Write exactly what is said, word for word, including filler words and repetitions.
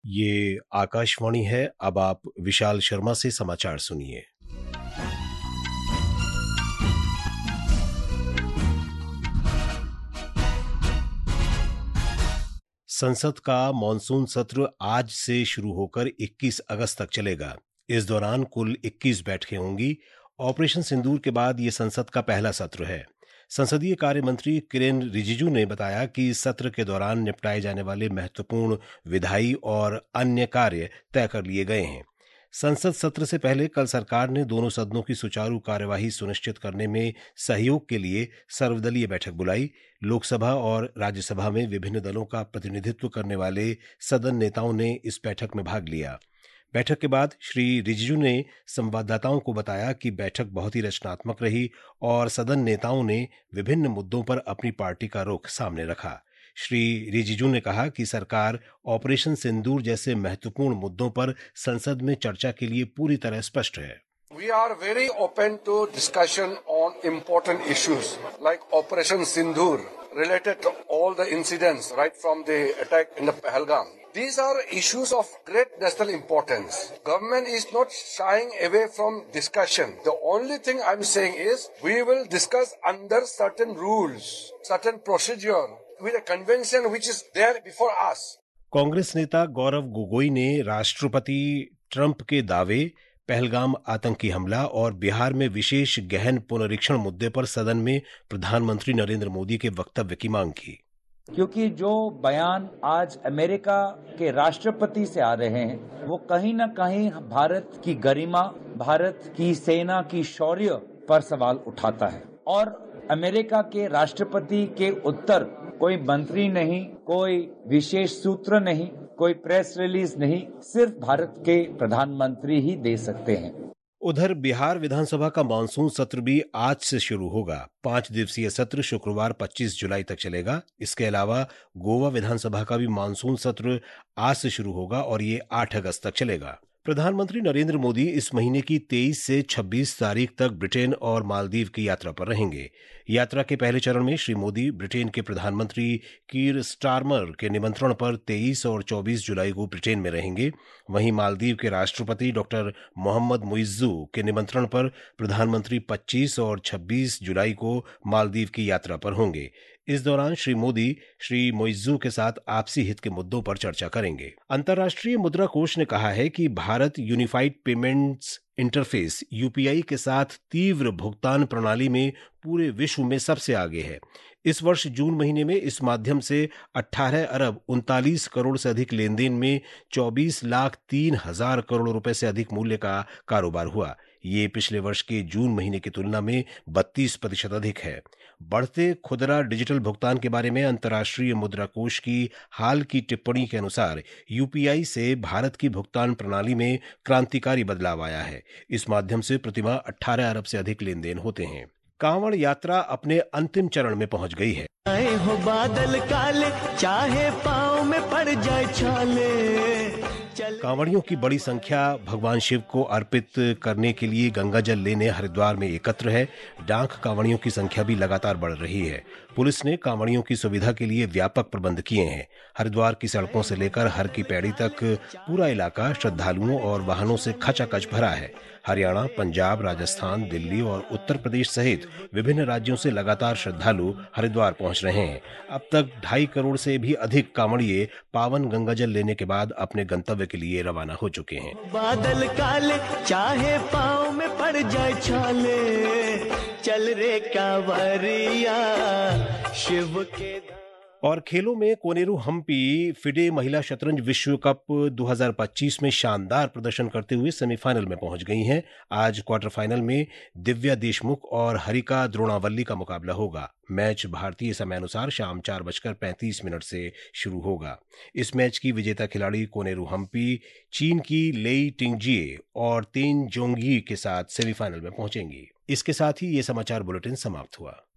ये आकाशवाणी है। अब आप विशाल शर्मा से समाचार सुनिए। संसद का मॉनसून सत्र आज से शुरू होकर इक्कीस अगस्त तक चलेगा। इस दौरान कुल इक्कीस बैठकें होंगी। ऑपरेशन सिंदूर के बाद ये संसद का पहला सत्र है। संसदीय कार्य मंत्री किरेन रिजिजू ने बताया कि सत्र के दौरान निपटाए जाने वाले महत्वपूर्ण विधायी और अन्य कार्य तय कर लिए गए हैं। संसद सत्र से पहले कल सरकार ने दोनों सदनों की सुचारू कार्यवाही सुनिश्चित करने में सहयोग के लिए सर्वदलीय बैठक बुलाई। लोकसभा और राज्यसभा में विभिन्न दलों का प्रतिनिधित्व करने वाले सदन नेताओं ने इस बैठक में भाग लिया। बैठक के बाद श्री रिजिजू ने संवाददाताओं को बताया कि बैठक बहुत ही रचनात्मक रही और सदन नेताओं ने विभिन्न मुद्दों पर अपनी पार्टी का रुख सामने रखा। श्री रिजिजू ने कहा कि सरकार ऑपरेशन सिंदूर जैसे महत्वपूर्ण मुद्दों पर संसद में चर्चा के लिए पूरी तरह स्पष्ट है। We are very open to discussion on important issues like Operation Sindoor related to all the incidents right from the attack in the Pahalgam. These are issues of great national importance. Government is not shying away from discussion. The only thing I'm saying is we will discuss under certain rules, certain procedure with a convention which is there before us. Congress नेता गौरव गोगोई ने राष्ट्रपति Trump के दावे, पहलगाम आतंकी हमला और बिहार में विशेष गहन पुनरीक्षण मुद्दे पर सदन में प्रधानमंत्री नरेंद्र मोदी के वक्तव्य की मांग की। क्योंकि जो बयान आज अमेरिका के राष्ट्रपति से आ रहे हैं वो कहीं ना कहीं भारत की गरिमा, भारत की सेना की शौर्य पर सवाल उठाता है और अमेरिका के राष्ट्रपति के उत्तर कोई मंत्री नहीं, कोई विशेष सूत्र नहीं, कोई प्रेस रिलीज नहीं, सिर्फ भारत के प्रधानमंत्री ही दे सकते हैं। उधर बिहार विधानसभा का मानसून सत्र भी आज से शुरू होगा। पांच दिवसीय सत्र शुक्रवार पच्चीस जुलाई तक चलेगा। इसके अलावा गोवा विधानसभा का भी मानसून सत्र आज से शुरू होगा और ये आठ अगस्त तक चलेगा। प्रधानमंत्री नरेंद्र मोदी इस महीने की तेईस से छब्बीस तारीख तक ब्रिटेन और मालदीव की यात्रा पर रहेंगे। यात्रा के पहले चरण में श्री मोदी ब्रिटेन के प्रधानमंत्री कीर स्टारमर के निमंत्रण पर तेईस और चौबीस जुलाई को ब्रिटेन में रहेंगे। वहीं मालदीव के राष्ट्रपति डॉक्टर मोहम्मद मुइज्जू के निमंत्रण पर प्रधानमंत्री पच्चीस और छब्बीस जुलाई को मालदीव की यात्रा पर होंगे। इस दौरान श्री मोदी श्री मुइज्जू के साथ आपसी हित के मुद्दों पर चर्चा करेंगे। अंतर्राष्ट्रीय मुद्रा कोष ने कहा है कि Bharat unified payments interface UPI के साथ तीव्र भुगतान प्रणाली में पूरे विश्व में सबसे आगे है। इस वर्ष जून महीने में इस माध्यम से अठारह अरब उनतालीस करोड़ से अधिक लेन देन में चौबीस लाख तीन हजार करोड़ रुपए से अधिक मूल्य का कारोबार हुआ। ये पिछले वर्ष के जून महीने की तुलना में बत्तीस प्रतिशत अधिक है। बढ़ते खुदरा डिजिटल भुगतान के बारे में अंतर्राष्ट्रीय मुद्रा कोष की हाल की टिप्पणी के अनुसार यूपीआई से भारत की भुगतान प्रणाली में क्रांतिकारी बदलाव आया है। इस माध्यम से प्रतिमाह अठारह अरब से अधिक लेन देन होते हैं। कांवड़ यात्रा अपने अंतिम चरण में पहुंच गई है। चाहे हो बादल काले, चाहे पाँव में पड़ जाए छाले। कांवड़ियों की बड़ी संख्या भगवान शिव को अर्पित करने के लिए गंगा जल लेने हरिद्वार में एकत्र है। डाक कांवड़ियों की संख्या भी लगातार बढ़ रही है। पुलिस ने कांवड़ियों की सुविधा के लिए व्यापक प्रबंध किए हैं। हरिद्वार की सड़कों से लेकर हर की पैड़ी तक पूरा इलाका श्रद्धालुओं और वाहनों से खचाखच भरा है। हरियाणा, पंजाब, राजस्थान, दिल्ली और उत्तर प्रदेश सहित विभिन्न राज्यों से लगातार श्रद्धालु हरिद्वार पहुंच रहे हैं। अब तक ढाई करोड़ से भी अधिक कांवड़िए पावन गंगाजल लेने के बाद अपने गंतव्य के लिए रवाना हो चुके हैं। बादल काले, चाहे पाँव में पड़ जाए छाले, चल रे कांवरिया शिव के। और खेलों में कोनेरू हम्पी फिडे महिला शतरंज विश्व कप दो हज़ार पच्चीस में शानदार प्रदर्शन करते हुए सेमीफाइनल में पहुंच गई हैं। आज क्वार्टर फाइनल में दिव्या देशमुख और हरिका द्रोणावल्ली का मुकाबला होगा। मैच भारतीय समयानुसार शाम चार बजकर पैंतीस मिनट से शुरू होगा। इस मैच की विजेता खिलाड़ी कोनेरू हम्पी चीन की लेई टिंगजिए और तेन जोंगी के साथ सेमीफाइनल में पहुंचेंगी। इसके साथ ही ये समाचार बुलेटिन समाप्त हुआ।